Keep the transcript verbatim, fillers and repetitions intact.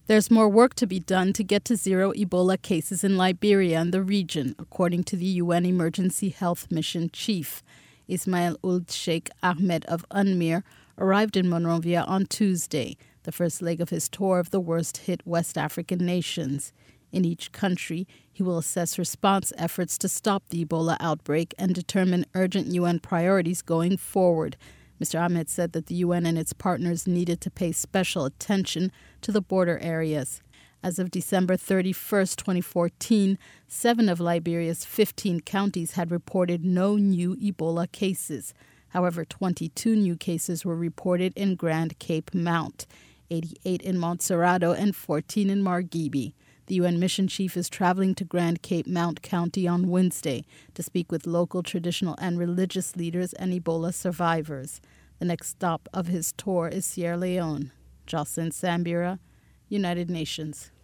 There's more work to be done to get to zero Ebola cases in Liberia and the region, according to the U N Emergency Health Mission Chief. Ismail Ould Sheikh Ahmed of UNMIR arrived in Monrovia on Tuesday, the first leg of his tour of the worst-hit West African nations. In each country, he will assess response efforts to stop the Ebola outbreak and determine urgent U N priorities going forward. Mister Ahmed said that the U N and its partners needed to pay special attention to the border areas. As of December thirty-first, twenty fourteen, seven of Liberia's fifteen counties had reported no new Ebola cases. However, twenty-two new cases were reported in Grand Cape Mount, eighty-eight in Montserrado, and fourteen in Margibi. The U N mission chief is traveling to Grand Cape Mount County on Wednesday to speak with local traditional and religious leaders and Ebola survivors. The next stop of his tour is Sierra Leone. Jocelyn Sambira, United Nations.